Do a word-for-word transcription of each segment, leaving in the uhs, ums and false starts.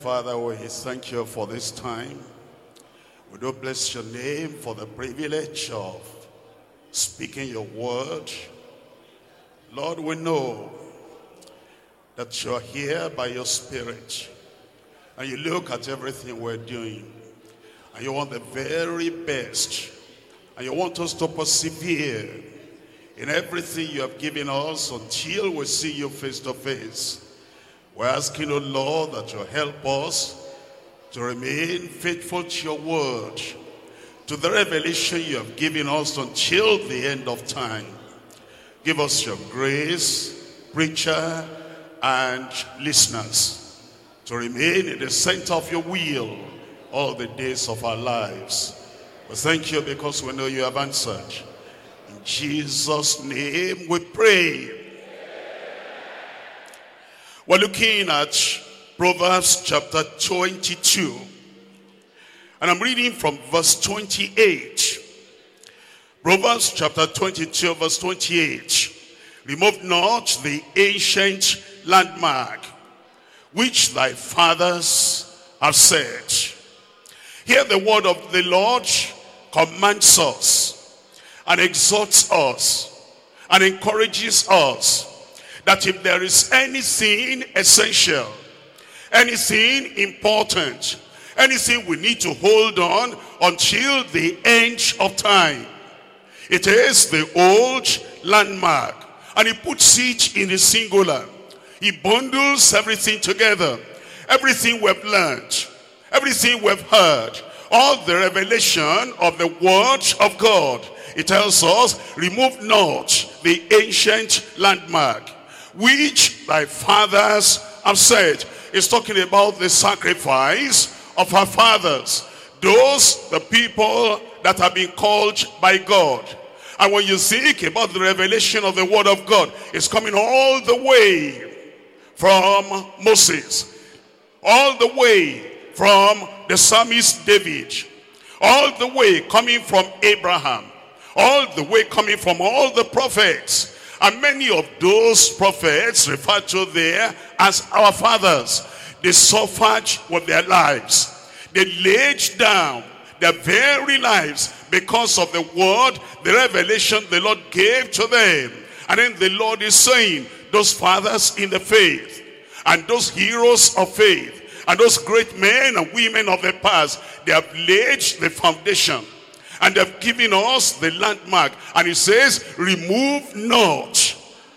Father, we thank you for this time. We do bless your name for the privilege of speaking your word. Lord, we know that you're here by your Spirit, and you look at everything we're doing, and you want the very best, and you want us to persevere in everything you have given us until we see you face to face. We're asking, O Lord, that you help us to remain faithful to your word, to the revelation you have given us until the end of time. Give us your grace, preacher and listeners, to remain in the center of your will all the days of our lives. We thank you because we know you have answered. In Jesus' name we pray. We're looking at Proverbs chapter twenty-two. And I'm reading from verse twenty-eight. Proverbs chapter twenty-two, verse twenty-eight. Remove not the ancient landmark, which thy fathers have set. Here the word of the Lord commands us and exhorts us and encourages us that if there is anything essential, anything important, anything we need to hold on until the end of time, it is the old landmark. And he puts it in the singular. He bundles everything together. Everything we've learned, everything we've heard, all the revelation of the word of God. It tells us, remove not the ancient landmark, which thy fathers have said. It's talking about the sacrifice of our fathers. Those, the people that have been called by God. And when you think about the revelation of the word of God, it's coming all the way from Moses, all the way from the psalmist David, all the way coming from Abraham, all the way coming from all the prophets. And many of those prophets referred to there as our fathers. They suffered with their lives. They laid down their very lives because of the word, the revelation the Lord gave to them. And then the Lord is saying, those fathers in the faith, and those heroes of faith, and those great men and women of the past, they have laid the foundation. And they've given us the landmark. And it says, remove not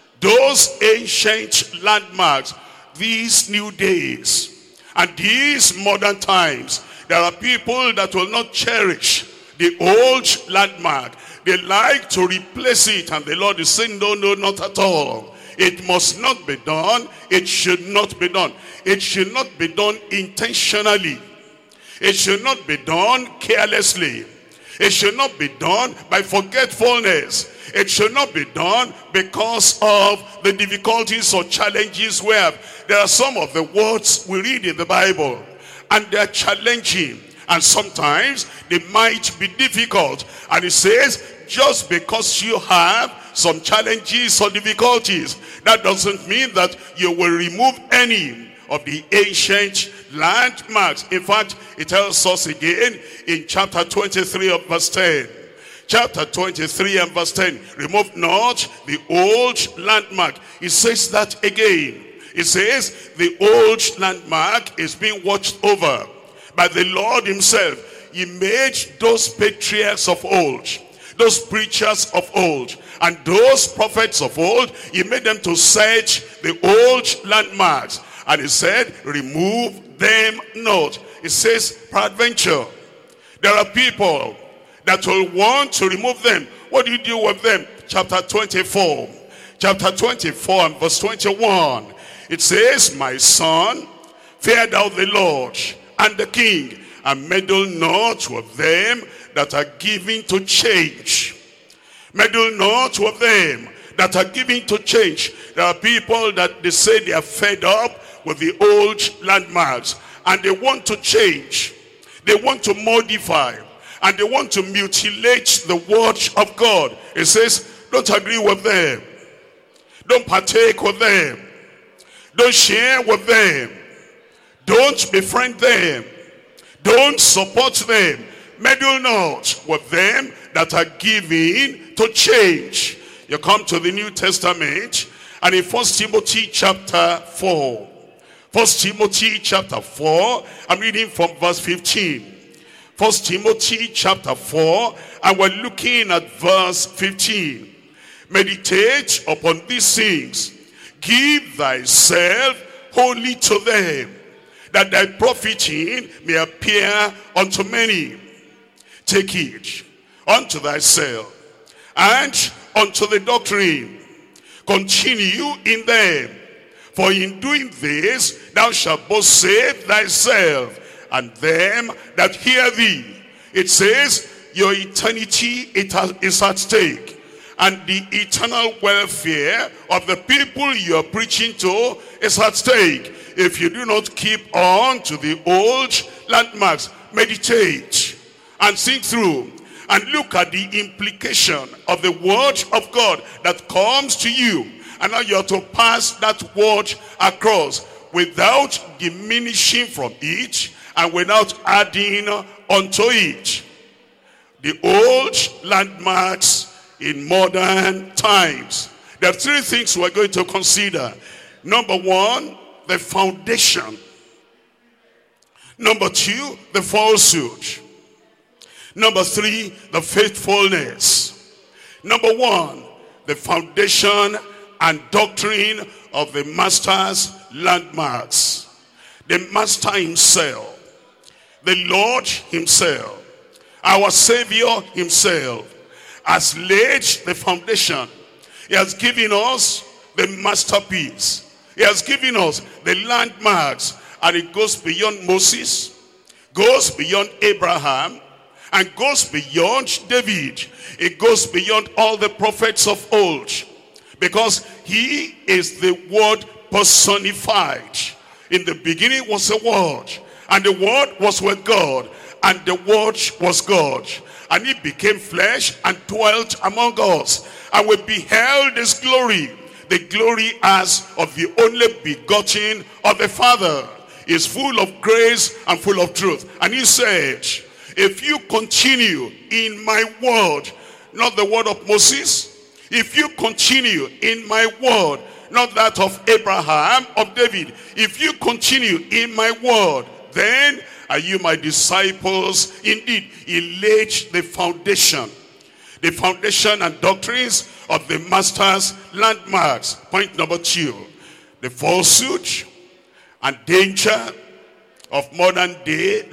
those ancient landmarks. These new days and these modern times, there are people that will not cherish the old landmark. They like to replace it. And the Lord is saying, no, no, not at all. It must not be done. It should not be done. It should not be done intentionally. It should not be done carelessly. It should not be done by forgetfulness. It should not be done because of the difficulties or challenges we have. There are some of the words we read in the Bible, and they're challenging. And sometimes they might be difficult. And it says, just because you have some challenges or difficulties, that doesn't mean that you will remove any of the ancient landmarks. In fact, it tells us again in chapter twenty-three of verse ten. Chapter twenty-three and verse ten. Remove not the old landmark. It says that again. It says the old landmark is being watched over by the Lord himself. He made those patriarchs of old, those preachers of old, and those prophets of old. He made them to search the old landmarks. And he said, remove them not. It says, peradventure, there are people that will want to remove them. What do you do with them? Chapter twenty-four. Chapter twenty-four and verse twenty-one. It says, my son, fear thou the Lord and the king, and meddle not with them that are given to change. Meddle not with them that are given to change. There are people that they say they are fed up with the old landmarks, and they want to change. They want to modify, and they want to mutilate the word of God. It says, don't agree with them. Don't partake with them. Don't share with them. Don't befriend them. Don't support them. Meddle not with them that are giving to change. You come to the New Testament, and in First Timothy chapter four. First Timothy chapter four, I'm reading from verse fifteen. First Timothy chapter four, and we're looking at verse fifteen. Meditate upon these things. Give thyself wholly to them, that thy profiting may appear unto many. Take heed unto thyself and unto the doctrine. Continue in them. For in doing this, thou shalt both save thyself and them that hear thee. It says, your eternity it has, is at stake. And the eternal welfare of the people you are preaching to is at stake. If you do not keep on to the old landmarks, meditate and think through and look at the implication of the word of God that comes to you. And now you have to pass that word across without diminishing from it and without adding unto it. The old landmarks in modern times. There are three things we're going to consider. Number one, the foundation. Number two, the falsehood. Number three, the faithfulness. Number one, the foundation and doctrine of the master's landmarks. The master himself, the Lord himself, our Savior himself has laid the foundation. He has given us the masterpiece. He has given us the landmarks, and it goes beyond Moses, goes beyond Abraham, and goes beyond David. It goes beyond all the prophets of old, because he is the word personified. In the beginning was the word, and the word was with God, and the word was God. And he became flesh and dwelt among us, and we beheld his glory, the glory as of the only begotten of the Father. He is full of grace and full of truth. And he said, if you continue in my word, not the word of Moses, if you continue in my word, not that of Abraham, of David, if you continue in my word, then are you my disciples? Indeed, he laid the foundation. The foundation and doctrines of the master's landmarks. Point number two, the falsehood and danger of modern day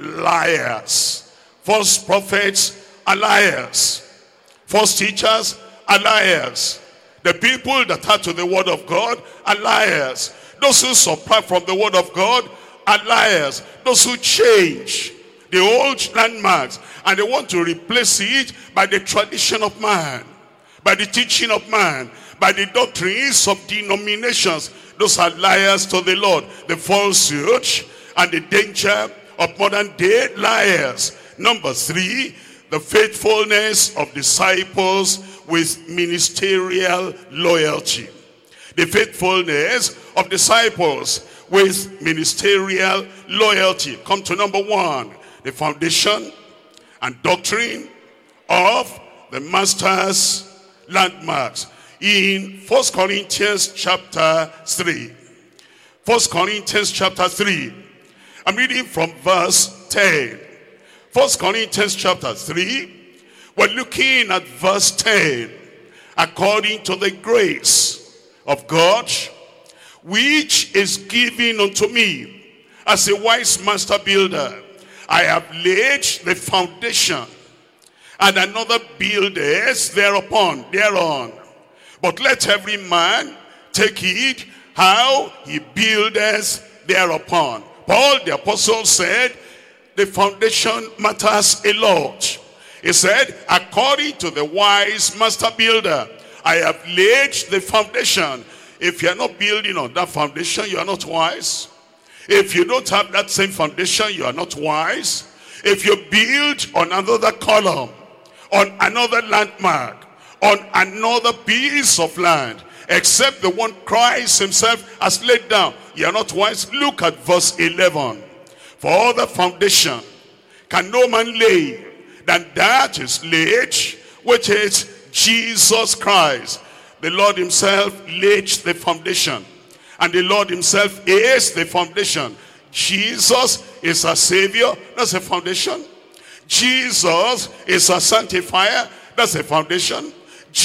liars. False prophets are liars. False teachers are liars. The people that are to the word of God are liars. Those who subtract from the word of God are liars. Those who change the old landmarks and they want to replace it by the tradition of man, by the teaching of man, by the doctrines of denominations, those are liars to the Lord. The falsehood and the danger of modern day liars. Number three, the faithfulness of disciples with ministerial loyalty. The faithfulness of disciples with ministerial loyalty. Come to number one, the foundation and doctrine of the master's landmarks. In First Corinthians chapter three. First Corinthians chapter three. I'm reading from verse ten. First Corinthians chapter three. We're looking at verse ten. According to the grace of God, which is given unto me as a wise master builder, I have laid the foundation, and another builders thereupon, thereon. But let every man take heed how he buildeth thereupon. Paul the apostle said, the foundation matters a lot. He said, according to the wise master builder, I have laid the foundation. If you are not building on that foundation, you are not wise. If you don't have that same foundation, you are not wise. If you build on another column, on another landmark, on another piece of land, except the one Christ himself has laid down. You are not wise. Look at verse eleven. For all the foundation can no man lay than that is laid, which is Jesus Christ. The Lord himself laid the foundation, and the Lord himself is the foundation. Jesus is our Savior. That's a foundation. Jesus is our sanctifier. That's a foundation.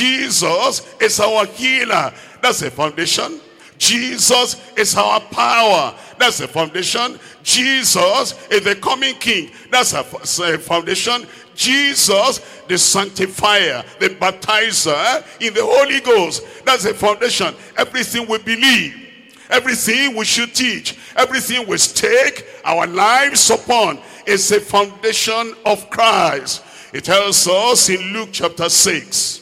Jesus is our healer. That's a foundation. Jesus is our power. That's a foundation. Jesus is the coming King. That's a foundation. Jesus, the sanctifier, the baptizer in the Holy Ghost. That's a foundation. Everything we believe, everything we should teach, everything we stake our lives upon is a foundation of Christ. It tells us in Luke chapter six.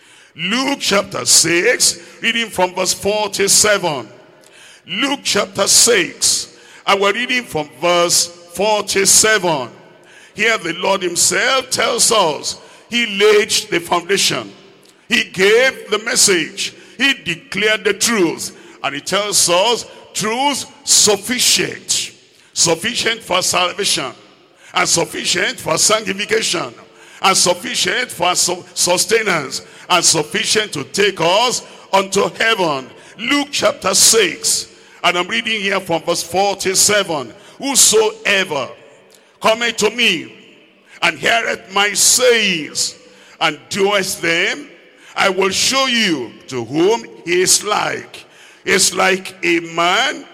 Luke chapter six, reading from verse forty-seven. Luke chapter six, and we're reading from verse forty-seven. Here the Lord himself tells us he laid the foundation. He gave the message. He declared the truth. And he tells us truth sufficient. Sufficient for salvation. And sufficient for sanctification. And sufficient for su sustenance. And sufficient to take us unto heaven. Luke chapter six. And I'm reading here from verse forty-seven. Whosoever cometh to me, and heareth my sayings, and doeth them, I will show you to whom he is like. He is like a man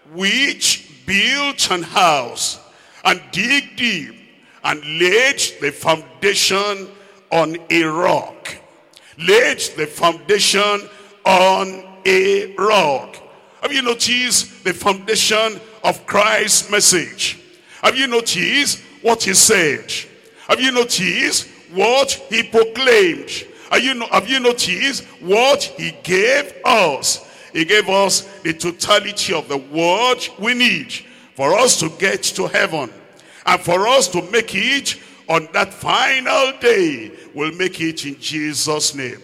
which built an house, and dig deep, and laid the foundation on a rock. Laid the foundation on a rock. Have you noticed the foundation of Christ's message? Have you noticed what he said? Have you noticed what he proclaimed? Have you, have you noticed what he gave us? He gave us the totality of the word we need for us to get to heaven. And for us to make it on that final day, we'll make it in Jesus' name.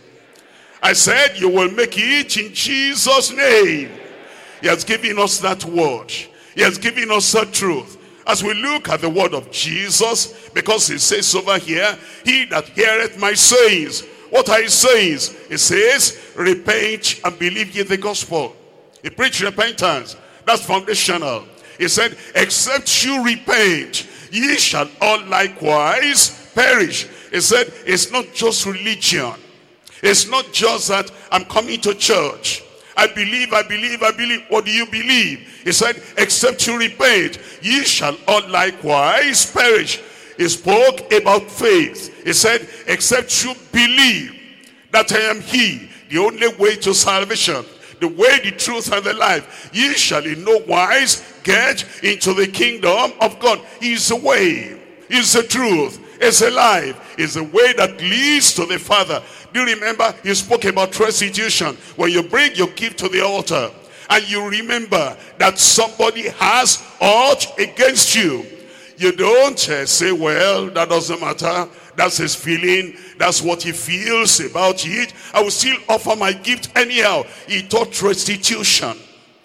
I said you will make it in Jesus' name. He has given us that word. He has given us that truth. As we look at the word of Jesus, because he says over here, he that heareth my sayings. What are his sayings? He says, repent and believe ye the gospel. He preached repentance. That's foundational. He said, except you repent, ye shall all likewise perish. He said, it's not just religion. It's not just that I'm coming to church. I believe, I believe, I believe. What do you believe? He said, except you repent, ye shall all likewise perish. He spoke about faith. He said, except you believe that I am he, the only way to salvation, the way, the truth, and the life, ye shall in no wise get into the kingdom of God. He is the way, he is the truth, he is the life, he is the way that leads to the Father. Do you remember he spoke about restitution? When you bring your gift to the altar and you remember that somebody has aught against you, you don't uh, say, well, that doesn't matter. That's his feeling. That's what he feels about it. I will still offer my gift anyhow. He taught restitution.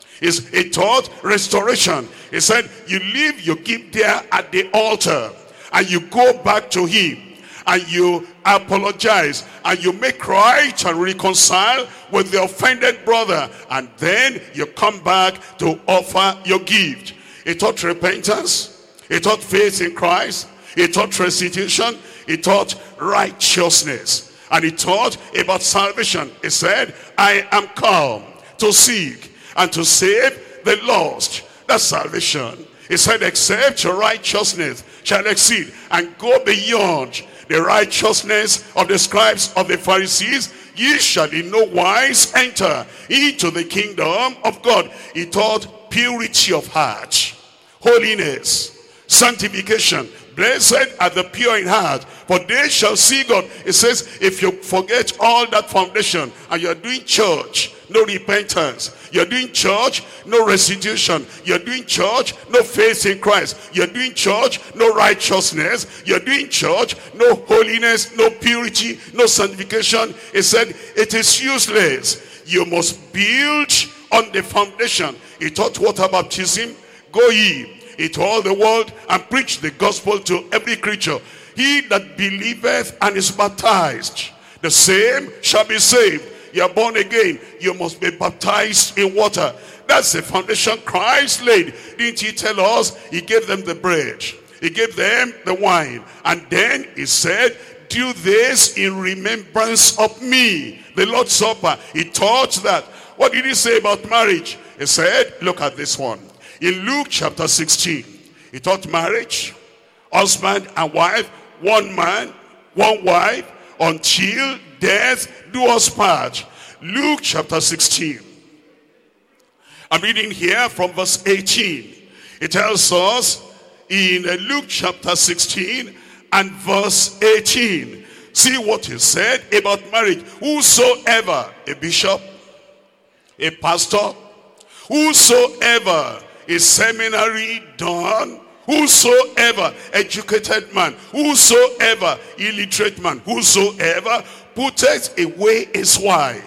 He taught restoration. He said, you leave your gift there at the altar and you go back to him. And you apologize, and you make right and reconcile with the offended brother, and then you come back to offer your gift. He taught repentance, he taught faith in Christ, he taught restitution, he taught righteousness, and he taught about salvation. He said, I am come to seek and to save the lost. That's salvation. He said, except your righteousness shall exceed and go beyond the righteousness of the scribes of the Pharisees, ye shall in no wise enter into the kingdom of God. He taught purity of heart, holiness, sanctification. Blessed are the pure in heart, for they shall see God. It says, if you forget all that foundation and you're doing church, no repentance. You're doing church, no restitution. You're doing church, no faith in Christ. You're doing church, no righteousness. You're doing church, no holiness, no purity, no sanctification. He said, it is useless. you must build on the foundation. He taught water baptism. Go ye into all the world and preach the gospel to every creature. He that believeth and is baptized, the same shall be saved. You are born again, you must be baptized in water. That's the foundation Christ laid. Didn't he tell us? He gave them the bread, he gave them the wine, and then he said, do this in remembrance of me. The Lord's Supper, he taught that. What did he say about marriage? He said, look at this one. In Luke chapter sixteen, he taught marriage, husband and wife, one man, one wife, until death do us part. Luke chapter sixteen. I'm reading here from verse eighteen. It tells us in Luke chapter sixteen and verse eighteen. See what he said about marriage. Whosoever, a bishop, a pastor, whosoever is seminary done, whosoever educated man, whosoever illiterate man, whosoever putteth away his wife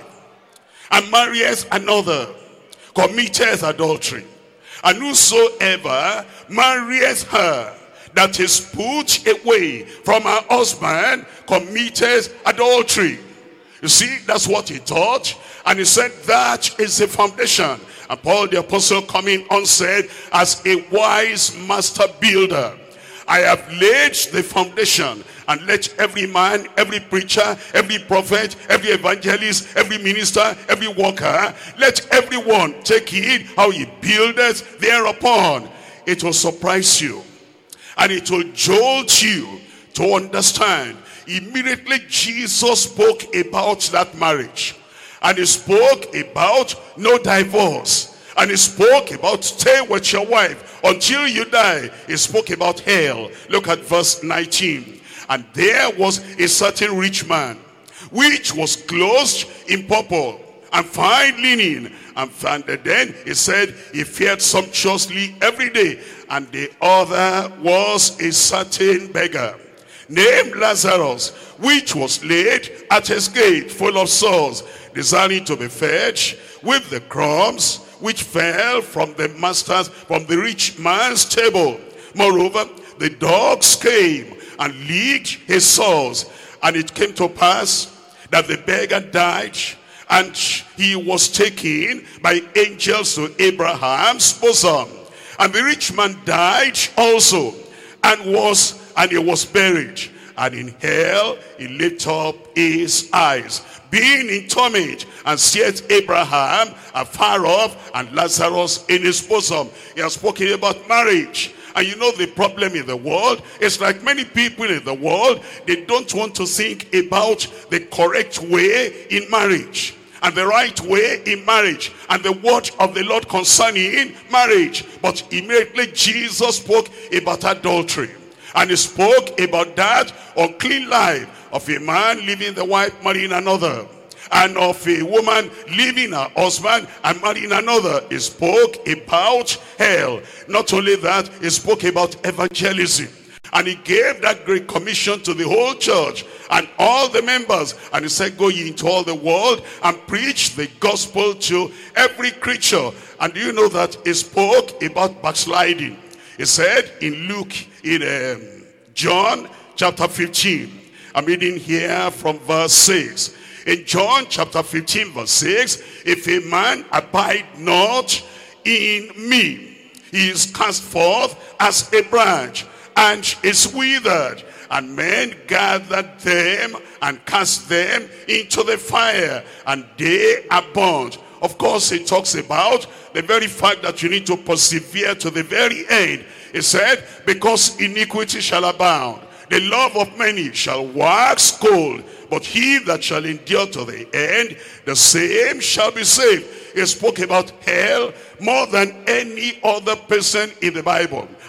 and marrieth another, committeth adultery. And whosoever marrieth her that is put away from her husband committeth adultery. You see, that's what he taught. And he said that is the foundation. And Paul the apostle coming on said, as a wise master builder, I have laid the foundation, and let every man, every preacher, every prophet, every evangelist, every minister, every worker, let everyone take heed how he buildeth thereupon. It will surprise you, and it will jolt you to understand. Immediately Jesus spoke about that marriage. And he spoke about no divorce. And he spoke about stay with your wife until you die. He spoke about hell. Look at verse nineteen. And there was a certain rich man, which was clothed in purple and fine linen. And then he said he fared sumptuously every day. And the other was a certain beggar, named Lazarus, which was laid at his gate full of sores, desiring to be fed with the crumbs which fell from the master's, from the rich man's table. Moreover, the dogs came and licked his sores. And it came to pass that the beggar died, and he was taken by angels to Abraham's bosom. And the rich man died also, and was and he was buried. And in hell he lifted up his eyes, being in torment, and seeth Abraham afar off, and Lazarus in his bosom. He has spoken about marriage. And you know the problem in the world, it's like many people in the world, they don't want to think about the correct way in marriage, and the right way in marriage, and the word of the Lord concerning marriage. But immediately Jesus spoke about adultery. And he spoke about that unclean life of a man leaving the wife, marrying another, and of a woman leaving her husband and marrying another. He spoke about hell. Not only that, he spoke about evangelism. And he gave that great commission to the whole church and all the members. And he said, go ye into all the world and preach the gospel to every creature. And do you know that he spoke about backsliding? He said in Luke, in um, John chapter fifteen, I'm reading here from verse six. In John chapter fifteen verse six, if a man abide not in me, he is cast forth as a branch and is withered, and men gather them and cast them into the fire, and they are burnt. Of course, it talks about the very fact that you need to persevere to the very end. It said, because iniquity shall abound, the love of many shall wax cold, but he that shall endure to the end, the same shall be saved. He spoke about hell more than any other person in the Bible.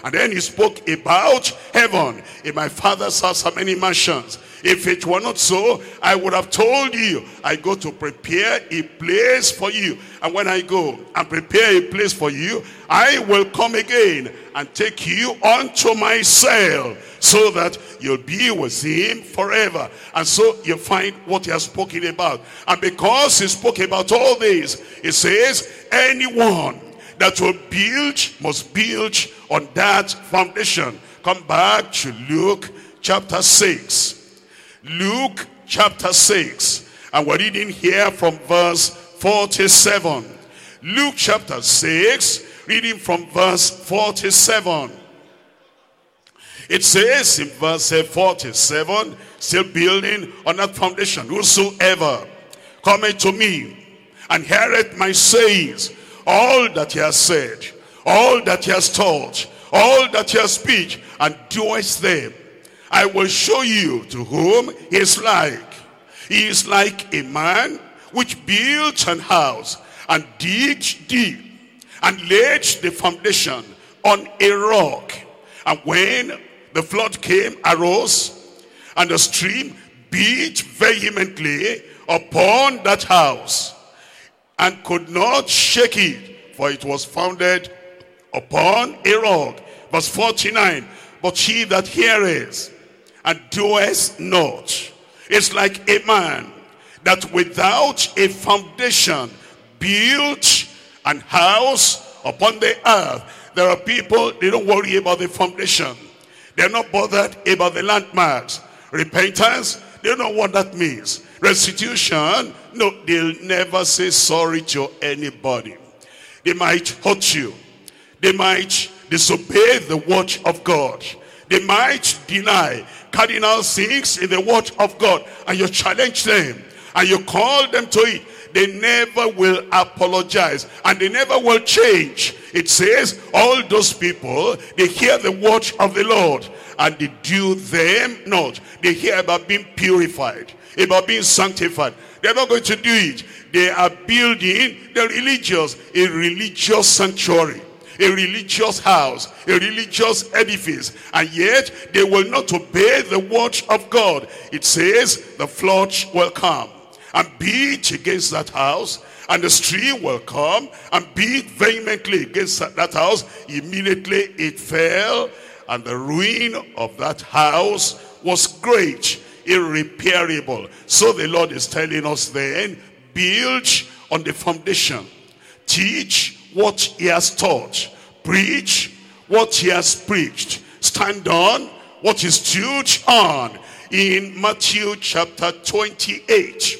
And then he spoke about heaven. In my Father's house are many mansions. If it were not so, I would have told you, I go to prepare a place for you. And when I go and prepare a place for you, I will come again and take you unto myself, so that you'll be with him forever. And so you find what he has spoken about. And because he spoke about all this, he says, anyone that will build must build on that foundation. Come back to Luke chapter six. Luke chapter six, and we're reading here from verse forty-seven. Luke chapter six, reading from verse forty-seven. It says in verse forty-seven, still building on that foundation, whosoever cometh to me and heareth my sayings, all that he has said, all that he has taught, all that he has speak, and doeth them, I will show you to whom he is like. He is like a man which built an house and digged deep and laid the foundation on a rock. And when the flood came, arose, and the stream beat vehemently upon that house, and could not shake it, for it was founded upon a rock. Verse forty-nine, but he that heareth and doeth not is like a man that without a foundation built an house upon the earth. There are people, they don't worry about the foundation. They're not bothered about the landmarks. Repentance, they don't know what that means. Restitution, no, they'll never say sorry to anybody. They might hurt you. They might disobey the word of God. They might deny cardinal things in the word of God, and you challenge them and you call them to it. They never will apologize, and they never will change. It says all those people, they hear the word of the Lord and they do them not. They hear about being purified, about being sanctified. They're not going to do it. They are building the religious, a religious sanctuary, a religious house, a religious edifice, and yet they will not obey the word of God. It says the flood will come and beat against that house, and the stream will come and beat vehemently against that house. Immediately it fell, and the ruin of that house was great, irreparable. So the Lord is telling us then, build on the foundation, teach what he has taught, preach what he has preached, stand on what he stood on. In Matthew chapter twenty-eight,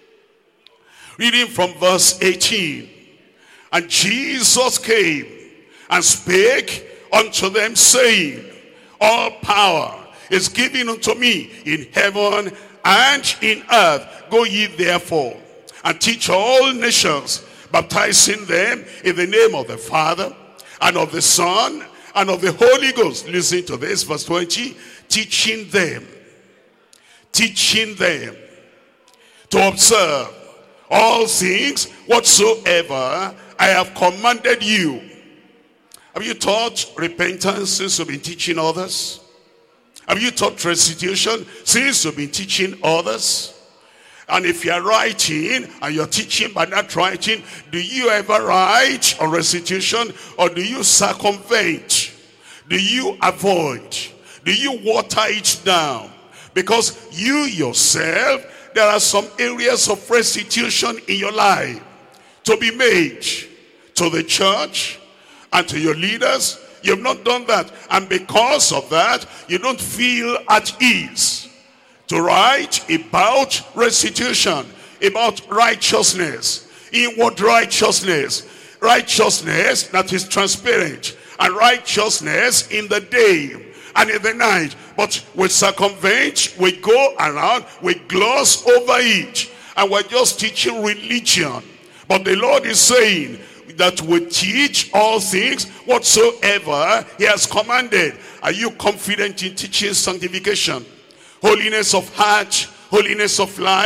reading from verse eighteen, and Jesus came and spake unto them, saying, all power is given unto me in heaven and in earth. Go ye therefore and teach all nations, baptizing them in the name of the Father and of the Son and of the Holy Ghost. Listen to this, verse twenty. Teaching them, teaching them to observe all things whatsoever I have commanded you. Have you taught repentance since you've been teaching others? Have you taught restitution since you've been teaching others? And if you're writing and you're teaching but not writing, do you ever write on restitution, or do you circumvent? Do you avoid? Do you water it down? Because you yourself, there are some areas of restitution in your life to be made to the church and to your leaders. You've not done that, and because of that, you don't feel at ease to write about restitution, about righteousness, inward righteousness, righteousness that is transparent, and righteousness in the day and in the night. But we circumvent, we go around, we gloss over it, and we're just teaching religion. But the Lord is saying that we teach all things whatsoever he has commanded. Are you confident in teaching sanctification, holiness of heart, holiness of life,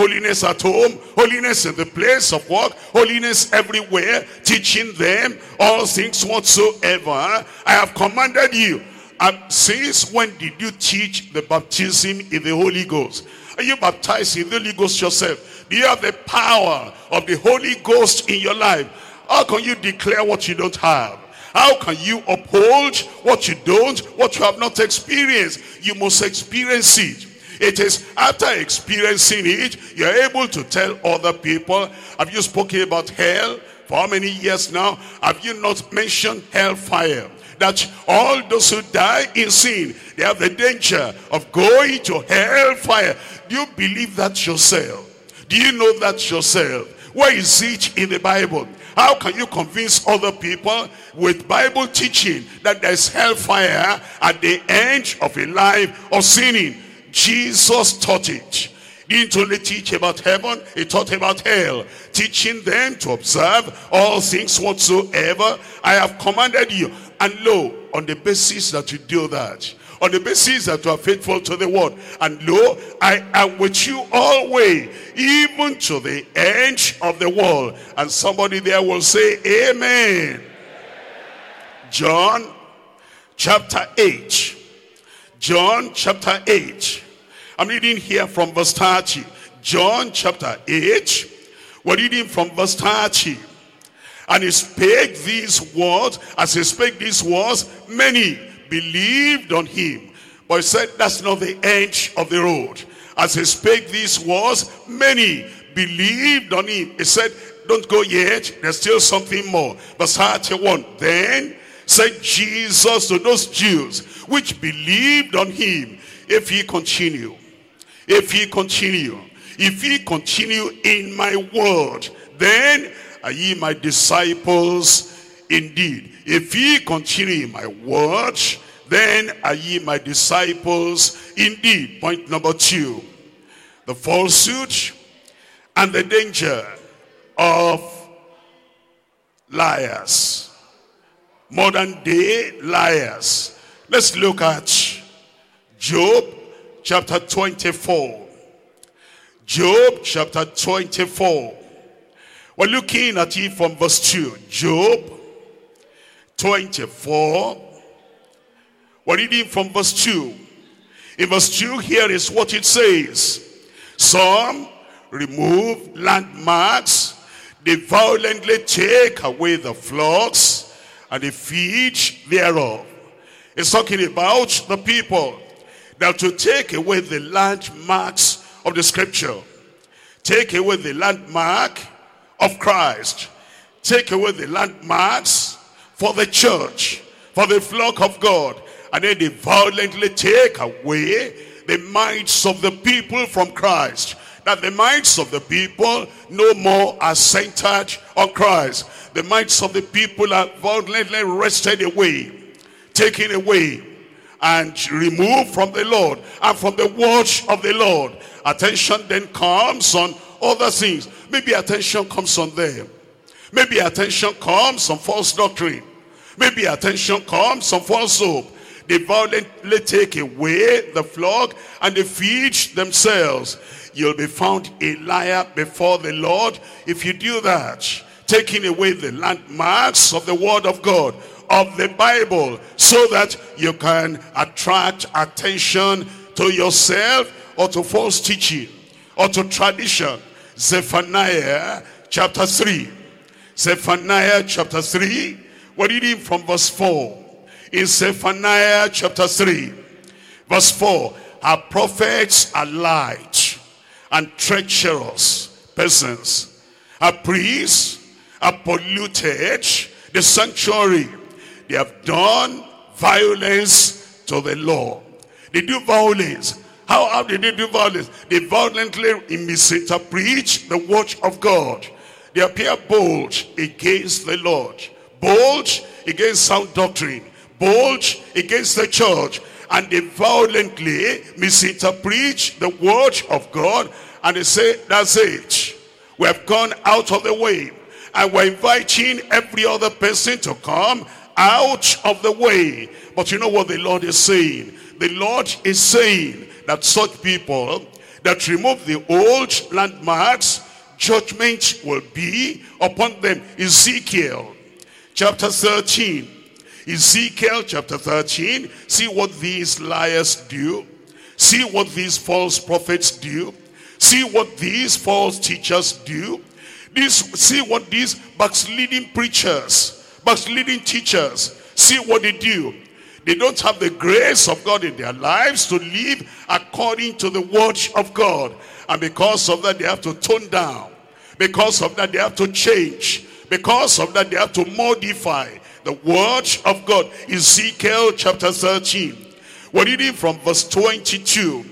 holiness at home, holiness in the place of work, holiness everywhere, teaching them all things whatsoever I have commanded you. And since when did you teach the baptism in the Holy Ghost? Are you baptized in the Holy Ghost yourself? Do you have the power of the Holy Ghost in your life? How can you declare what you don't have? How can you uphold what you don't, what you have not experienced? You must experience it. It is after experiencing it, you're able to tell other people. Have you spoken about hell for how many years now? Have you not mentioned hellfire? That all those who die in sin, they have the danger of going to hellfire. Do you believe that yourself? Do you know that yourself? Where is it in the Bible? How can you convince other people with Bible teaching that there's hellfire at the end of a life of sinning? Jesus taught it. He didn't only teach about heaven, he taught about hell, teaching them to observe all things whatsoever I have commanded you. And lo, on the basis that you do that, on the basis that you are faithful to the word, and lo, I am with you always, even to the end of the world. And somebody there will say, amen. John chapter eight. John chapter eight. I'm reading here from verse thirty. John chapter eight. We're reading from verse thirty. And he spake these words. As he spake these words, many believed on him. But he said that's not the end of the road. As he spake these words, many believed on him. He said, don't go yet, there's still something more. Verse thirty-one, then said Jesus to those Jews which believed on him, if ye continue, if ye continue, if ye continue in my word, then are ye my disciples indeed. If ye continue in my word, then are ye my disciples indeed. Point number two, the falsehood and the danger of liars. Modern day liars. Let's look at Job chapter twenty-four. Job chapter twenty-four. We're looking at it from verse two. Job twenty-four. We're reading from verse two. In verse two, here is what it says. Some remove landmarks, they violently take away the flocks, and they feed thereof. It's talking about the people that to take away the landmarks of the scripture, take away the landmark of Christ, take away the landmarks for the church, for the flock of God, and then they violently take away the minds of the people from Christ. That the minds of the people no more are centered on Christ. The minds of the people are violently wrested away, taken away, and removed from the Lord and from the watch of the Lord. Attention then comes on other things. Maybe attention comes on them. Maybe attention comes on false doctrine. Maybe attention comes on false hope. They violently take away the flock and they feed themselves. You'll be found a liar before the Lord if you do that. Taking away the landmarks of the word of God, of the Bible, so that you can attract attention to yourself or to false teaching or to tradition. Zephaniah chapter three. Zephaniah chapter three. We're reading from verse four. In Zephaniah chapter three, verse four. Our prophets are light and treacherous persons. Our priests are polluted the sanctuary. They have done violence to the law. They do violence. How, how did they do violence? They violently misinterpret the word of God. They appear bold against the Lord, bold against sound doctrine, bold against the church, and they violently misinterpret the word of God, and they say, that's it. We have gone out of the way, and we're inviting every other person to come out of the way. But you know what the Lord is saying? The Lord is saying that such people, that remove the old landmarks, judgment will be upon them. Ezekiel chapter thirteen. Ezekiel chapter thirteen. See what these liars do. See what these false prophets do. See what these false teachers do. This, see what these backsliding preachers, backsliding teachers, see what they do. They don't have the grace of God in their lives to live according to the word of God. And because of that, they have to tone down. Because of that, they have to change. Because of that, they have to modify the word of God. Ezekiel chapter thirteen. We're reading from verse twenty-two.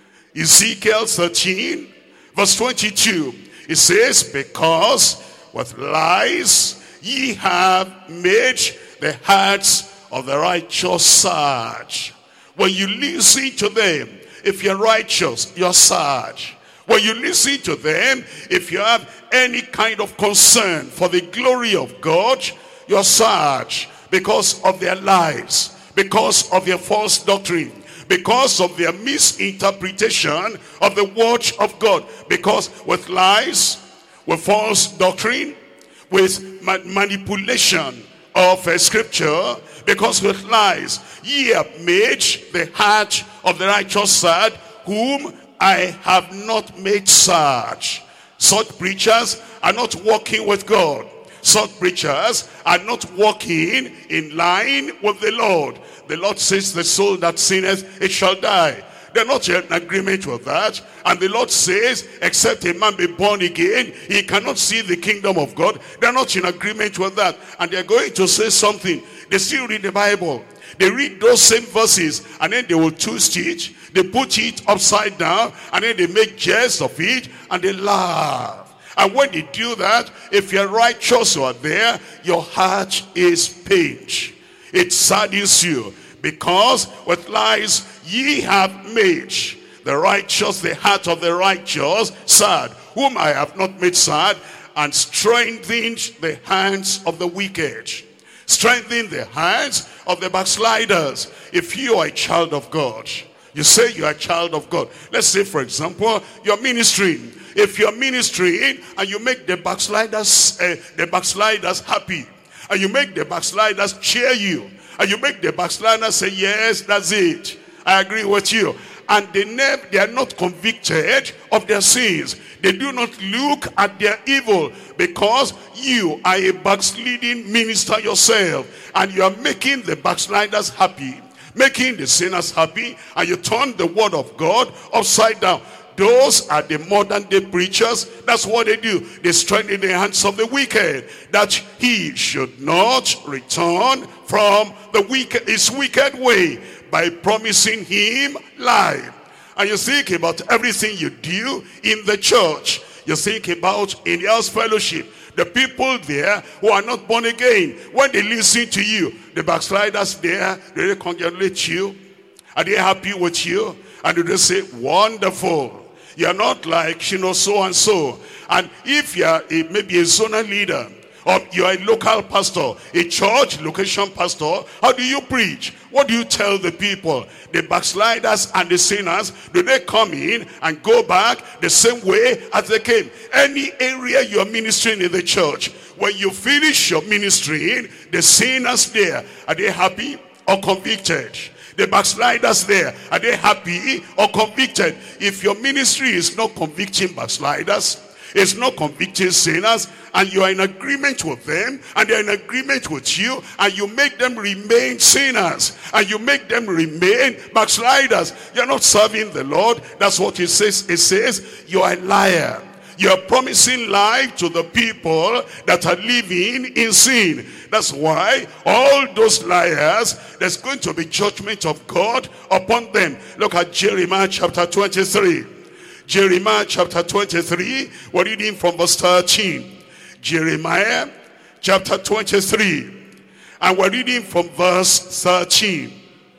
Ezekiel thirteen, verse twenty-two. It says, because with lies ye have made the hearts of the righteous sad. When you listen to them, if you're righteous, you're sad. When you listen to them, if you have any kind of concern for the glory of God, you're sad because of their lives, because of their false doctrine, because of their misinterpretation of the word of God. Because with lies, with false doctrine, with ma manipulation of uh, scripture, because with lies, ye have made the heart of the righteous sad, whom I have not made sad. Such preachers are not walking with God. Such preachers are not walking in line with the Lord. The Lord says, the soul that sinneth, it shall die. They're not in agreement with that. And the Lord says, except a man be born again, he cannot see the kingdom of God. They're not in agreement with that. And they're going to say something. They still read the Bible. They read those same verses, and then they will twist it. They put it upside down, and then they make jest of it, and they laugh. And when they do that, if you're righteous or there, your heart is pained. It saddens you, because with lies ye have made the righteous, the heart of the righteous, sad, whom I have not made sad, and strengthened the hands of the wicked. Strengthen the hands of the backsliders. If you are a child of God, you say you are a child of God. Let's say, for example, you're ministering. If you're ministering and you make the backsliders, uh, the backsliders happy, and you make the backsliders cheer you, and you make the backsliders say, yes, that's it, I agree with you. And they never, they are not convicted of their sins. They do not look at their evil, because you are a backsliding minister yourself, and you are making the backsliders happy, making the sinners happy, and you turn the word of God upside down. Those are the modern day preachers. That's what they do. They strengthen the hands of the wicked, that he should not return from the wicked, his wicked way, by promising him life. And you think about everything you do in the church. You think about in the house fellowship, the people there who are not born again. When they listen to you, the backsliders there, they congratulate you. Are they happy with you? And do they say, wonderful. You're not like, you know, so and so. And if you're a, maybe a zonal leader, or you're a local pastor, a church location pastor, how do you preach? What do you tell the people? The backsliders and the sinners, do they come in and go back the same way as they came? Any area you're ministering in the church, when you finish your ministry, the sinners there, are they happy or convicted? The backsliders there, are they happy or convicted? If your ministry is not convicting backsliders, it's not convicting sinners, and you are in agreement with them, and they are in agreement with you, and you make them remain sinners, and you make them remain backsliders, you're not serving the Lord. That's what it says. It says you are a liar. You're promising life to the people that are living in sin. That's why all those liars, there's going to be judgment of God upon them. Look at Jeremiah chapter twenty-three. Jeremiah chapter twenty-three, we're reading from verse thirteen. Jeremiah chapter twenty-three, and we're reading from verse thirteen.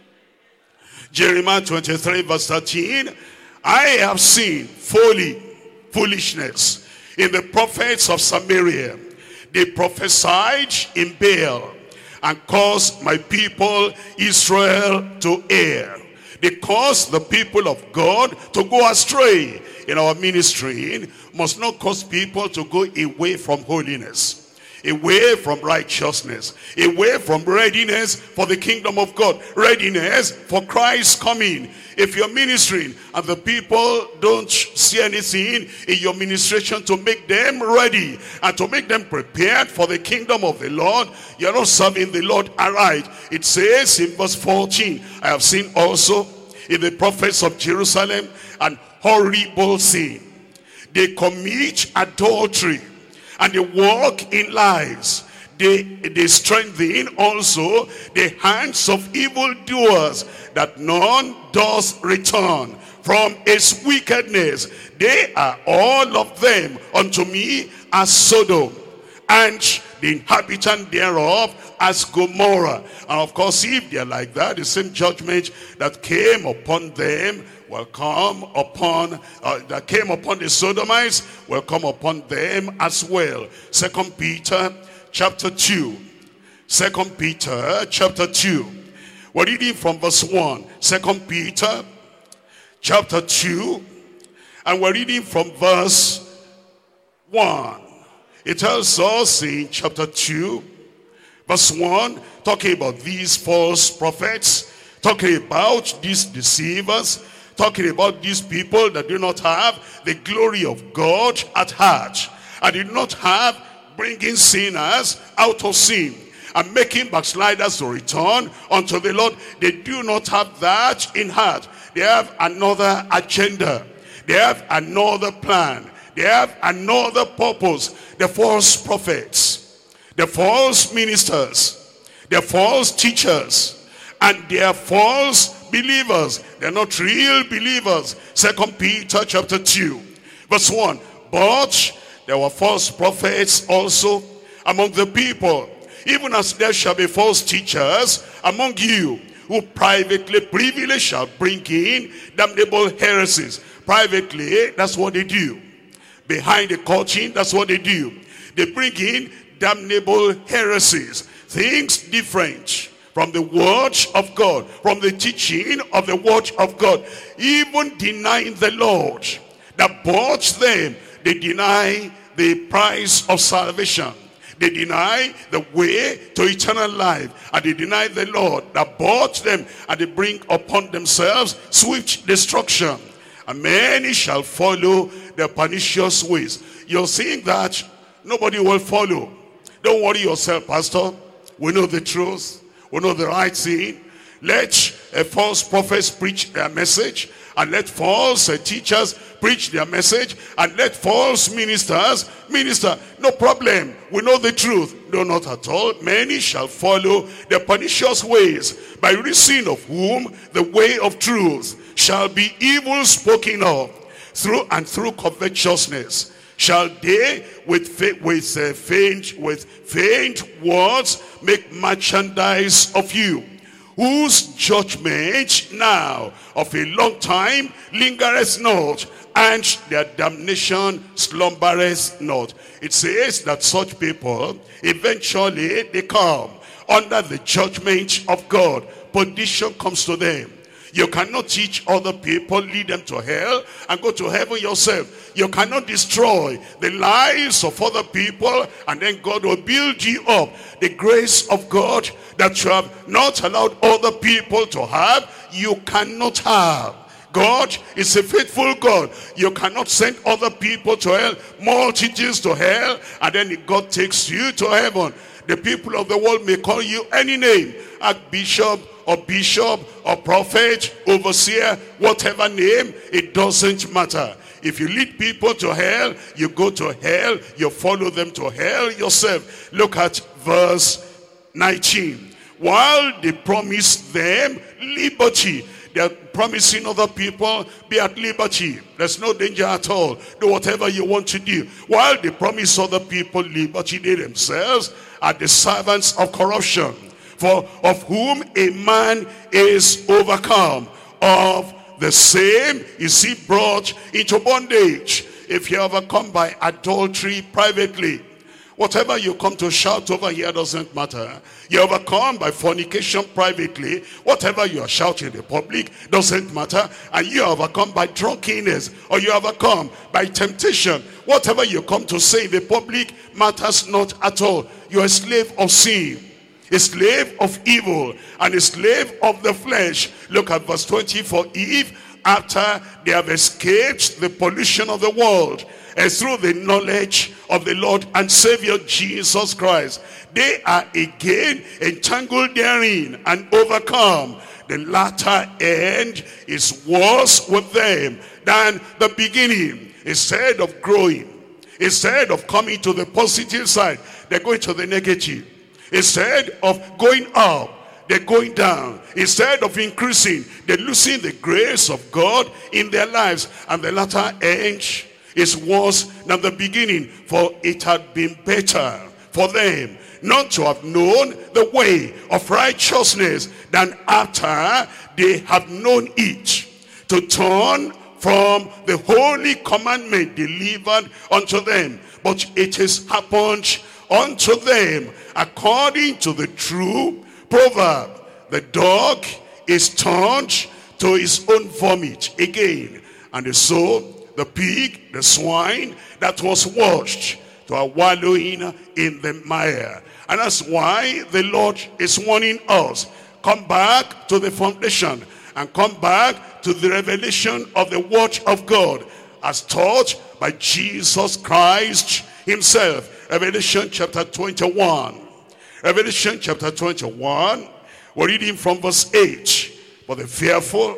Jeremiah twenty-three verse thirteen. I have seen folly, foolishness in the prophets of Samaria. They prophesied in Baal and caused my people Israel to err. They cause the people of God to go astray. In our ministry, must not cause people to go away from holiness, away from righteousness, away from readiness for the kingdom of God, readiness for Christ's coming. If you're ministering and the people don't see anything in your ministration to make them ready and to make them prepared for the kingdom of the Lord, you're not serving the Lord aright. It says in verse fourteen, I have seen also in the prophets of Jerusalem an horrible sin. They commit adultery and they walk in lies. They, they strengthen also the hands of evildoers, that none does return from his wickedness. They are all of them unto me as Sodom, and the inhabitant thereof as Gomorrah. And of course, if they're like that, the same judgment that came upon them will come upon, uh, that came upon the Sodomites, will come upon them as well. Second Peter chapter two. Second Peter chapter two. We're reading from verse one. Second Peter chapter two. And we're reading from verse one. It tells us in chapter two, verse one, talking about these false prophets, talking about these deceivers, talking about these people that do not have the glory of God at heart, and do not have bringing sinners out of sin and making backsliders to return unto the Lord. They do not have that in heart. They have another agenda. They have another plan. They have another purpose. The false prophets, the false ministers, the false teachers, and they are false believers. They're not real believers. Second Peter chapter two, verse one. But there were false prophets also among the people, even as there shall be false teachers among you, who privately, privily shall bring in damnable heresies. Privately, that's what they do. Behind the curtain, that's what they do. They bring in damnable heresies, things different from the word of God, from the teaching of the word of God, even denying the Lord that bought them. They deny the price of salvation. They deny the way to eternal life, and they deny the Lord that bought them, and they bring upon themselves swift destruction. And many shall follow their pernicious ways. You're seeing that nobody will follow. Don't worry yourself, Pastor. We know the truth. We know the right thing. Let uh, false prophets preach their message, and let false uh, teachers preach their message, and let false ministers minister. No problem. We know the truth. No, not at all. Many shall follow their pernicious ways, by reason of whom the way of truth shall be evil spoken of. Through and through covetousness shall they with with uh, faint with faint words make merchandise of you, whose judgment now of a long time lingereth not, and their damnation slumbereth not. It says that such people, eventually they come under the judgment of God. Perdition comes to them. You cannot teach other people, lead them to hell, and go to heaven yourself. You cannot destroy the lives of other people, and then God will build you up. The grace of God that you have not allowed other people to have, you cannot have. God is a faithful God. You cannot send other people to hell, multitudes to hell, and then God takes you to heaven. The people of the world may call you any name, archbishop, or bishop, or prophet, overseer, whatever name, it doesn't matter. If you lead people to hell, you go to hell, you follow them to hell yourself. Look at verse nineteen. While they promise them liberty, they're promising other people, be at liberty. There's no danger at all. Do whatever you want to do. While they promise other people liberty, they themselves are the servants of corruption. For of whom a man is overcome, of the same is he brought into bondage. If you're overcome by adultery privately, Whatever you come to shout over here doesn't matter. You overcome by fornication privately. Whatever you are shouting in the public doesn't matter. And you are overcome by drunkenness, or you are overcome by temptation. Whatever you come to say in the public matters not at all. You are a slave of sin, a slave of evil, and a slave of the flesh. Look at verse twenty. For if after they have escaped the pollution of the world, and through the knowledge of the Lord and Savior Jesus Christ, they are again entangled therein and overcome, the latter end is worse with them than the beginning. Instead of growing, instead of coming to the positive side, they're going to the negative. Instead of going up, they're going down. Instead of increasing, they're losing the grace of God in their lives. And the latter end is worse than the beginning. For it had been better for them not to have known the way of righteousness than after they have known it, to turn from the holy commandment delivered unto them. But it has happened unto them according to the true proverb, the dog is turned to his own vomit again, and so the pig, the swine that was washed, to a wallowing in the mire. And that's why the Lord is warning us, come back to the foundation and come back to the revelation of the word of God as taught by Jesus Christ himself. Revelation chapter twenty-one. Revelation chapter twenty-one, we're reading from verse eight. For the fearful,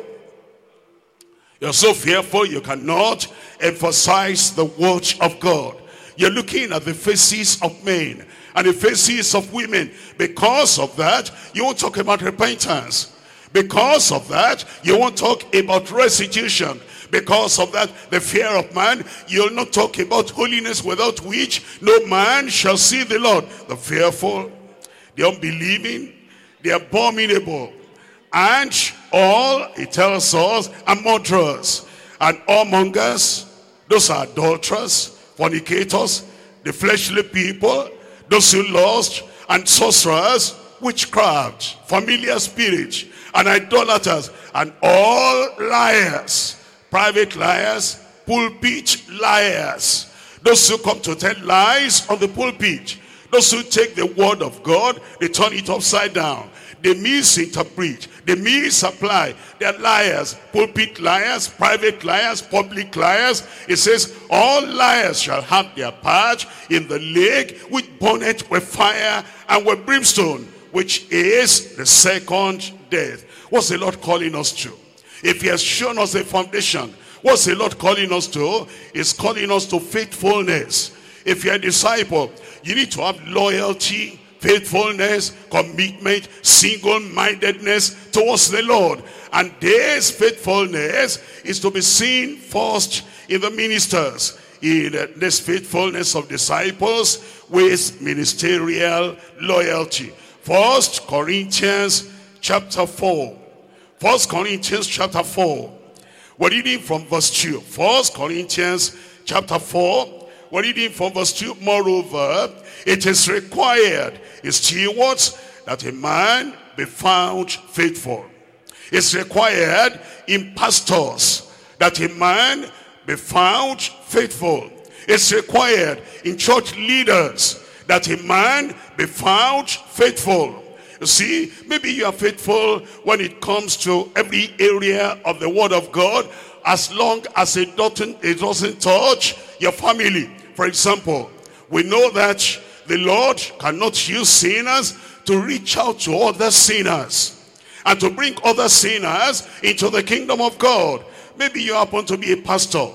you're so fearful you cannot emphasize the word of God. You're looking at the faces of men and the faces of women. Because of that, you won't talk about repentance. Because of that, you won't talk about restitution. Because of that, the fear of man, you'll not talk about holiness, without which no man shall see the Lord. The fearful, the unbelieving, the abominable, and all, it tells us, are murderers and whoremongers. Those are adulterers, fornicators, the fleshly people, those who lust, and sorcerers, witchcraft, familiar spirits, and idolaters, and all liars, private liars, pulpit liars. Those who come to tell lies on the pulpit. Those who take the word of God, they turn it upside down. They misinterpret, they misapply. They are liars, pulpit liars, private liars, public liars. It says, all liars shall have their part in the lake which burneth with fire and with brimstone, which is the second death. What's the Lord calling us to? If he has shown us the foundation, what's the Lord calling us to? He's calling us to faithfulness. If you're a disciple, you need to have loyalty, faithfulness, commitment, single-mindedness towards the Lord. And this faithfulness is to be seen first in the ministers, in this faithfulness of disciples with ministerial loyalty. First Corinthians chapter four. First Corinthians chapter four. We're reading from verse two. First Corinthians chapter four. We're reading from verse two. Moreover, it is required in stewards that a man be found faithful. It's required in pastors that a man be found faithful. It's required in church leaders that a man be found faithful. You see, maybe you are faithful when it comes to every area of the word of God, as long as it doesn't, it doesn't touch your family. For example, we know that the Lord cannot use sinners to reach out to other sinners and to bring other sinners into the kingdom of God. Maybe you happen to be a pastor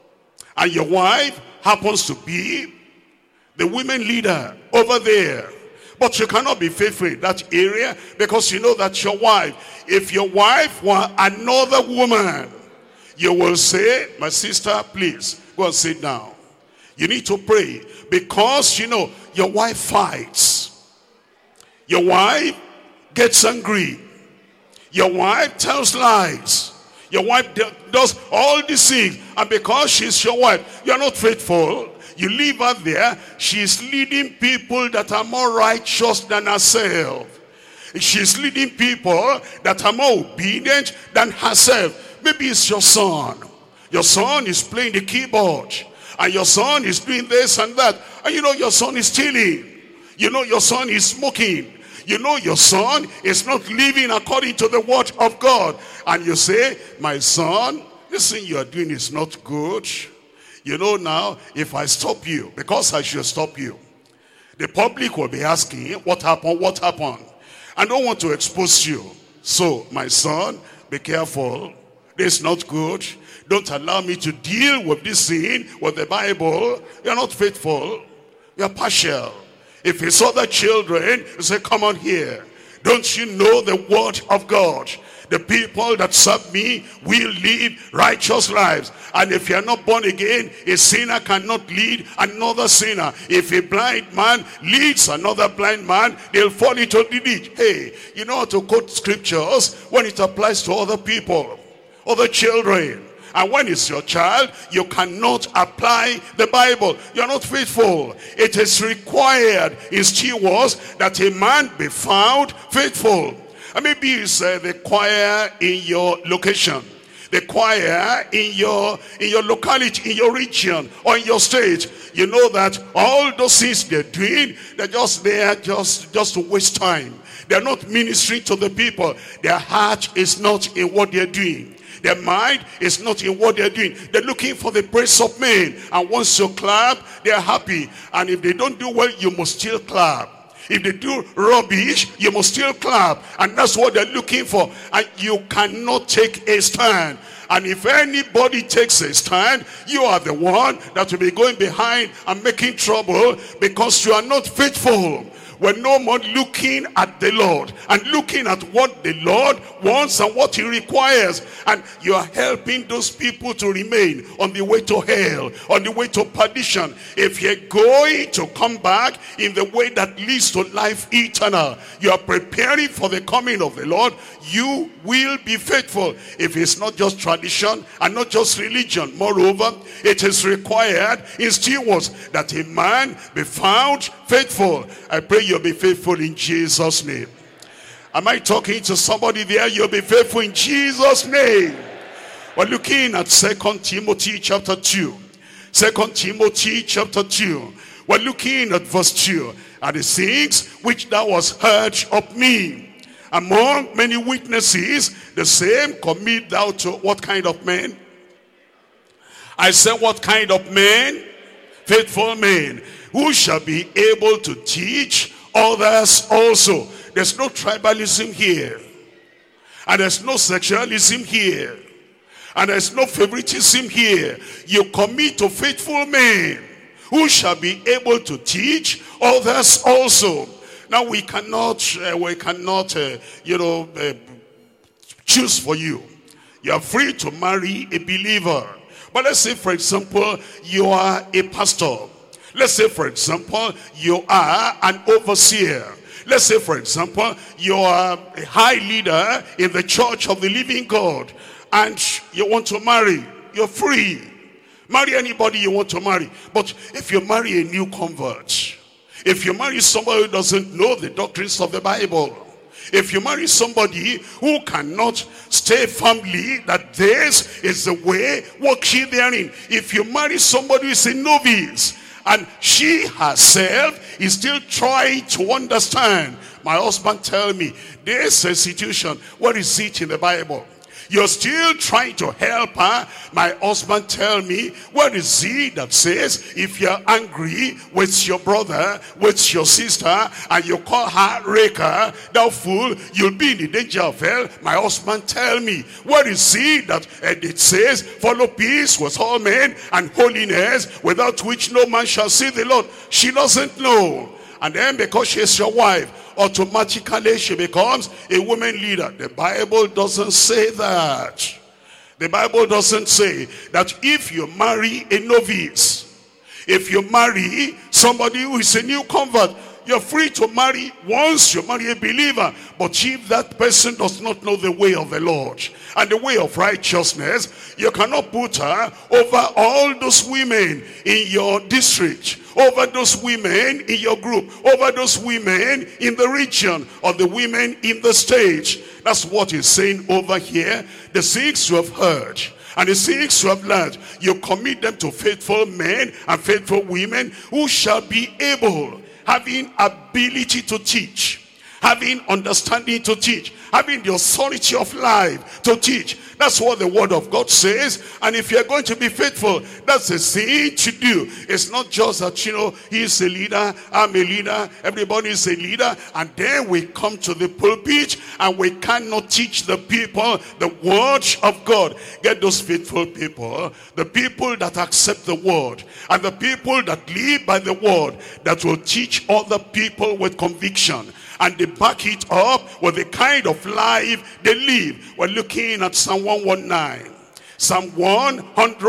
and your wife happens to be the women leader over there. But you cannot be faithful in that area because you know that your wife, if your wife were another woman, you will say, my sister, please go and sit down. You need to pray because, you know, your wife fights. Your wife gets angry. Your wife tells lies. Your wife does all these things. And because she's your wife, you're not faithful. You leave her there, she's leading people that are more righteous than herself. She's leading people that are more obedient than herself. Maybe it's your son. Your son is playing the keyboard, and your son is doing this and that, and you know your son is stealing. You know your son is smoking. You know your son is not living according to the word of God. And you say, my son, this thing you are doing is not good. You know now, if I stop you, because I should stop you, the public will be asking, what happened, what happened? I don't want to expose you. So, my son, be careful. This is not good. Don't allow me to deal with this sin, with the Bible. You're not faithful. You're partial. If it's other children, you say, come on here. Don't you know the word of God? The people that serve me will live righteous lives. And if you're not born again, a sinner cannot lead another sinner. If a blind man leads another blind man, they'll fall into the ditch. Hey, you know how to quote scriptures when it applies to other people, other children. And when it's your child, you cannot apply the Bible. You're not faithful. It is required in stewards that a man be found faithful. And maybe it's uh, the choir in your location, the choir in your in your locality, in your region, or in your state. You know that all those things they're doing, they're just there just, just to waste time. They're not ministering to the people. Their heart is not in what they're doing. Their mind is not in what they're doing. They're looking for the praise of men. And once you clap, they're happy. And if they don't do well, you must still clap. If they do rubbish, you must still clap. And that's what they're looking for. And you cannot take a stand. And if anybody takes a stand, you are the one that will be going behind and making trouble, because you are not faithful. We're no more looking at the Lord and looking at what the Lord wants and what he requires. And you are helping those people to remain on the way to hell, on the way to perdition. If you're going to come back in the way that leads to life eternal, you are preparing for the coming of the Lord, you will be faithful. If it's not just tradition and not just religion, moreover, it is required in stewards that a man be found faithful. I pray you'll be faithful in Jesus' name. Am I talking to somebody there? You'll be faithful in Jesus' name. We're looking at Second Timothy chapter two. Second Timothy chapter two. We're looking at verse two. And the things which thou hast heard of me, among many witnesses, the same commit thou to what kind of men? I said, what kind of men? Faithful men, who shall be able to teach others also. There's no tribalism here. And there's no sexualism here. And there's no favoritism here. You commit to faithful men, who shall be able to teach others also. Now we cannot, uh, we cannot, uh, you know, uh, choose for you. You are free to marry a believer. But let's say, for example, you are a pastor. Let's say, for example, you are an overseer. Let's say, for example, you are a high leader in the church of the living God, and you want to marry. You're free. Marry anybody you want to marry. But if you marry a new convert, if you marry somebody who doesn't know the doctrines of the Bible, if you marry somebody who cannot stay firmly that this is the way, walk ye therein. If you marry somebody who is a novice, and she herself is still trying to understand. My husband tell me, this institution, what is it in the Bible? You're still trying to help her. My husband tell me, what is it that says, if you're angry with your brother, with your sister, and you call her raker, thou fool, you'll be in the danger of hell. My husband tell me, what is it that uh, it says, follow peace with all men and holiness, without which no man shall see the Lord. She doesn't know. And then because she's your wife, automatically she becomes a woman leader. The Bible doesn't say that. The Bible doesn't say that if you marry a novice, if you marry somebody who is a new convert, You're free to marry once you marry a believer. But if that person does not know the way of the Lord and the way of righteousness, you cannot put her over all those women in your district, over those women in your group, over those women in the region, or the women in the state. That's what he's saying over here. The things you have heard and the things you have learned, you commit them to faithful men and faithful women who shall be able, having ability to teach, having understanding to teach, having the authority of life to teach. That's what the word of God says. And if you're going to be faithful, that's the thing to do. It's not just that, you know, he's a leader, I'm a leader, everybody is a leader, and then we come to the pulpit and we cannot teach the people the word of God. Get those faithful people, the people that accept the word, and the people that live by the word, that will teach other people with conviction. And they back it up with the kind of life they live. We're looking at Psalm one nineteen. Psalm one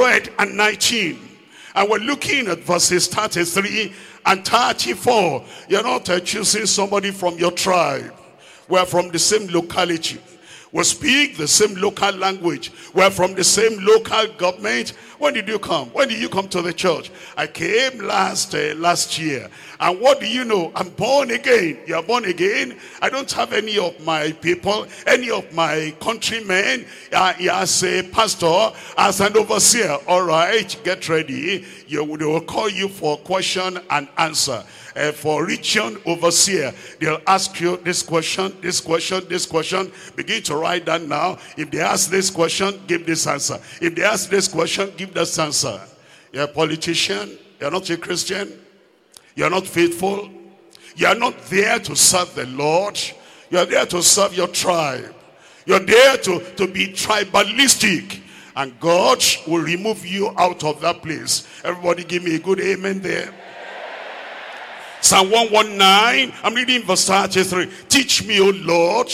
nineteen. And we're looking at verses thirty-three and thirty-four. You're not uh, choosing somebody from your tribe. We're from the same locality. We speak the same local language. We're from the same local government. When did you come? When did you come to the church? I came last uh, last year. And what do you know? I'm born again. You're born again. I don't have any of my people, any of my countrymen uh, as a pastor, as an overseer. All right, get ready. You, they will call you for question and answer. Uh, for region overseer, they'll ask you this question, this question, this question. Begin to write that now. If they ask this question, give this answer. If they ask this question, give this answer. You're a politician. You're not a Christian. You're not faithful. You're not there to serve the Lord. You're there to serve your tribe. You're there to, to be tribalistic. And God will remove you out of that place. Everybody give me a good amen there. Psalm one nineteen, I'm reading verse thirty-three. Teach me, O Lord,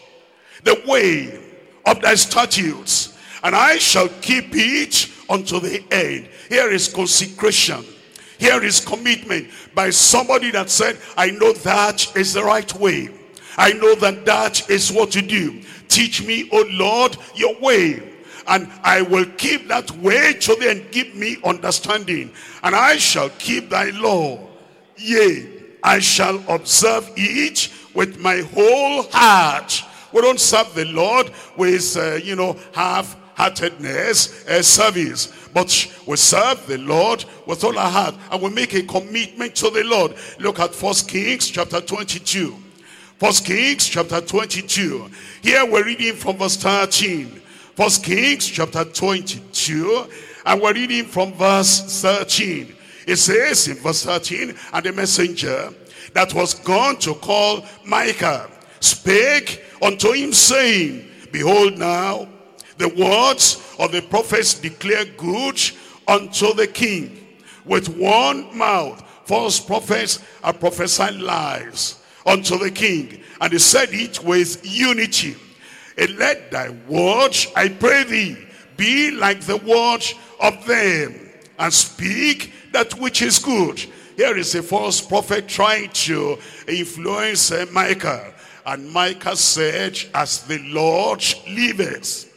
the way of thy statutes, and I shall keep it unto the end. Here is consecration. Here is commitment by somebody that said, I know that is the right way. I know that that is what to do. Teach me, O Lord, your way, and I will keep that way to the end. Give me understanding, and I shall keep thy law. Yea, I shall observe it with my whole heart. We don't serve the Lord with, uh, you know, half-heartedness uh, service. But we serve the Lord with all our heart. And we make a commitment to the Lord. Look at First Kings chapter twenty-two. First Kings chapter twenty-two. Here we're reading from verse thirteen. First Kings chapter twenty-two. And we're reading from verse thirteen. It says in verse thirteen, and the messenger that was gone to call Micah spake unto him, saying, Behold now, the words of the prophets declare good unto the king. With one mouth, false prophets are prophesying lies unto the king. And he said it with unity. And let thy words, I pray thee, be like the words of them, and speak that which is good. Here is a false prophet trying to influence uh, Micah. And Micah said, as the Lord liveth,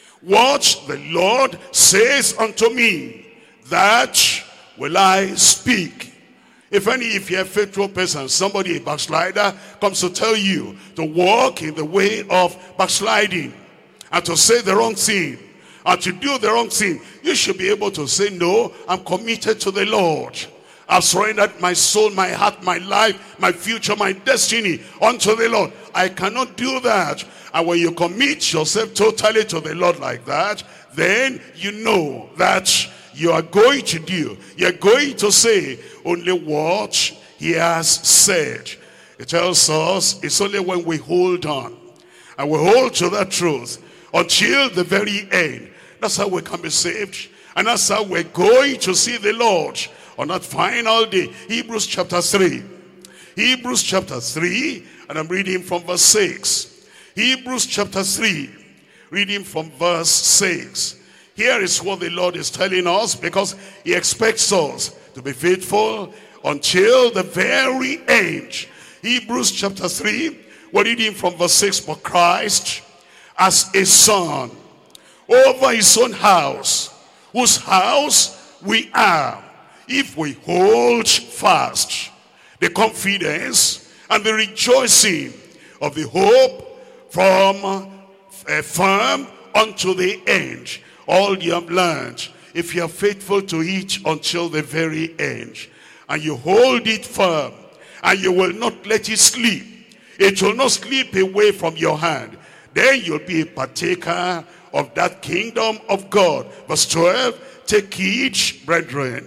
what the Lord says unto me, that will I speak. If any, if you're a faithful person, somebody, a backslider, comes to tell you to walk in the way of backsliding, and to say the wrong thing, and to do the wrong thing, you should be able to say, no, I'm committed to the Lord. I've surrendered my soul, my heart, my life, my future, my destiny unto the Lord. I cannot do that. And when you commit yourself totally to the Lord like that, then you know that you are going to do, you're going to say only what he has said. It tells us it's only when we hold on and we hold to that truth until the very end. That's how we can be saved. And that's how we're going to see the Lord on that final day. Hebrews chapter three. Hebrews chapter three, and I'm reading from verse six. Hebrews chapter three, reading from verse six. Here is what the Lord is telling us, because he expects us to be faithful until the very end. Hebrews chapter three, we're reading from verse six. But Christ as a son over his own house, whose house we are, if we hold fast the confidence and the rejoicing of the hope from uh, firm unto the end. All you have learned, if you are faithful to it until the very end, and you hold it firm, and you will not let it slip, it will not slip away from your hand, then you'll be a partaker of that kingdom of God. Verse twelve, take heed, brethren,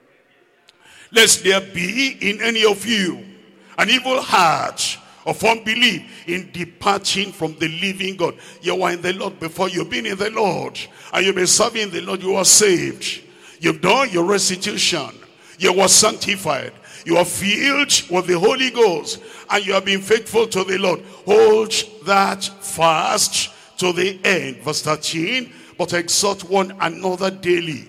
lest there be in any of you an evil heart of unbelief in departing from the living God. You were in the Lord before, you've been in the Lord, and you've been serving the Lord, you are saved. You've done your restitution. You were sanctified. You are filled with the Holy Ghost, and you have been faithful to the Lord. Hold that fast to the end. Verse thirteen, but exhort one another daily,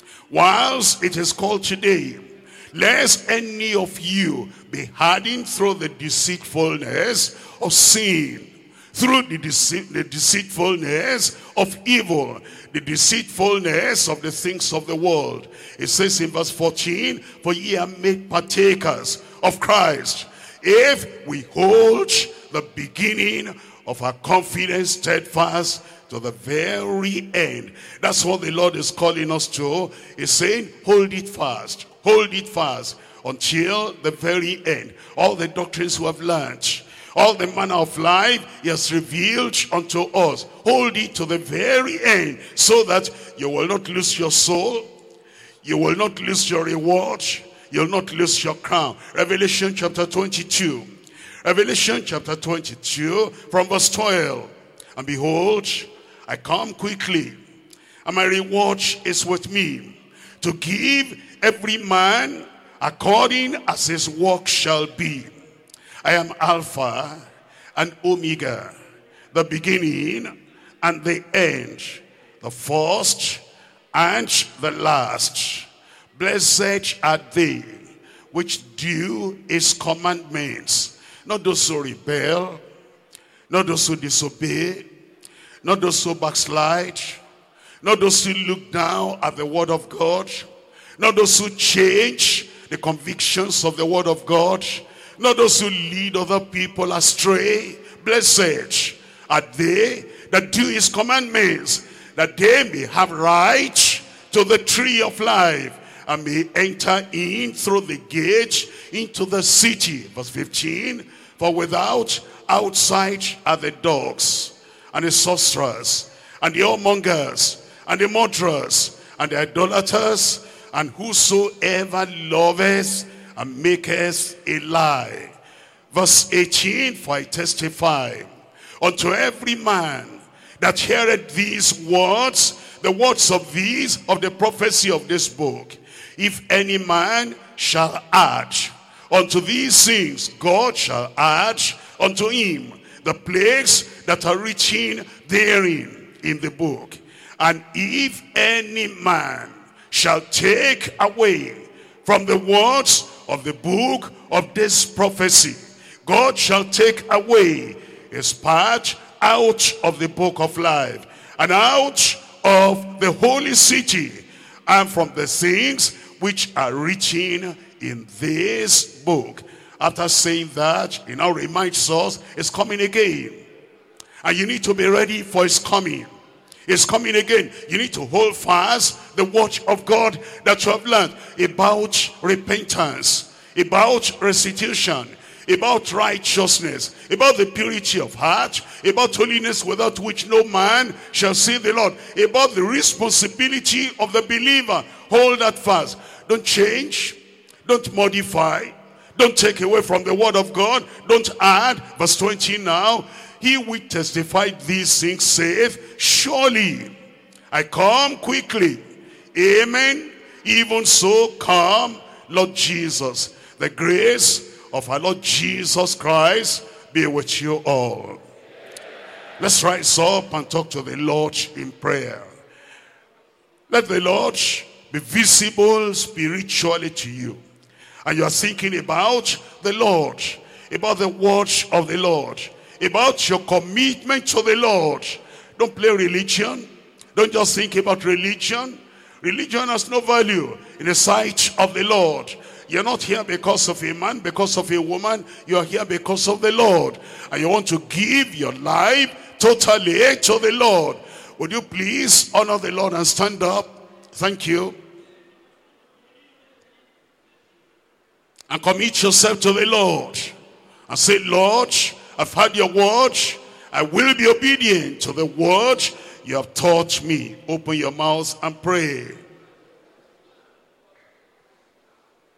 whilst it is called today, lest any of you be hardened through the deceitfulness of sin, through the, deceit, the deceitfulness of evil, the deceitfulness of the things of the world. It says in verse fourteen, for ye are made partakers of Christ, if we hold the beginning of our confidence steadfast to the very end. That's what the Lord is calling us to. He's saying, hold it fast. Hold it fast until the very end. All the doctrines we have learned, all the manner of life he has revealed unto us, hold it to the very end, so that you will not lose your soul, you will not lose your reward, you will not lose your crown. Revelation chapter twenty-two. Revelation chapter twenty-two from verse twelve. And behold, I come quickly, and my reward is with me, to give every man according as his work shall be. I am Alpha and Omega, the beginning and the end, the first and the last. Blessed are they which do his commandments, not those who rebel, not those who disobey, not those who backslide, not those who look down at the word of God, not those who change the convictions of the word of God, not those who lead other people astray. Blessed are they that do his commandments, that they may have right to the tree of life, and may enter in through the gate into the city. Verse fifteen, for without, outside are the dogs, and the sorcerers, and the whoremongers, and the murderers, and the idolaters, and whosoever loveth and maketh a lie. Verse eighteen, for I testify unto every man that heareth these words, the words of these, of the prophecy of this book, if any man shall add unto these things, God shall add unto him the plagues that are written therein in the book. And if any man shall take away from the words of the book of this prophecy, God shall take away his part out of the book of life, and out of the holy city, and from the things which are written in this book. After saying that, he now reminds us it's coming again, and you need to be ready for his coming. It's coming again. You need to hold fast the word of God that you have learned about repentance, about restitution, about righteousness, about the purity of heart, about holiness without which no man shall see the Lord, about the responsibility of the believer. Hold that fast. Don't change. Don't modify. Don't take away from the word of God. Don't add. Verse twenty now. He which testified these things saith, surely I come quickly. Amen. Even so come, Lord Jesus. The grace of our Lord Jesus Christ be with you all. Let's rise up and talk to the Lord in prayer. Let the Lord be visible spiritually to you. and you are thinking about the Lord, about the word of the Lord, about your commitment to the Lord. Don't play religion. Don't just think about religion. Religion has no value in the sight of the Lord. You're not here because of a man, because of a woman. You are here because of the Lord. And you want to give your life totally to the Lord. Would you please honor the Lord and stand up? Thank you. And commit yourself to the Lord. And say, Lord, I've heard your word. I will be obedient to the word you have taught me. Open your mouth and pray.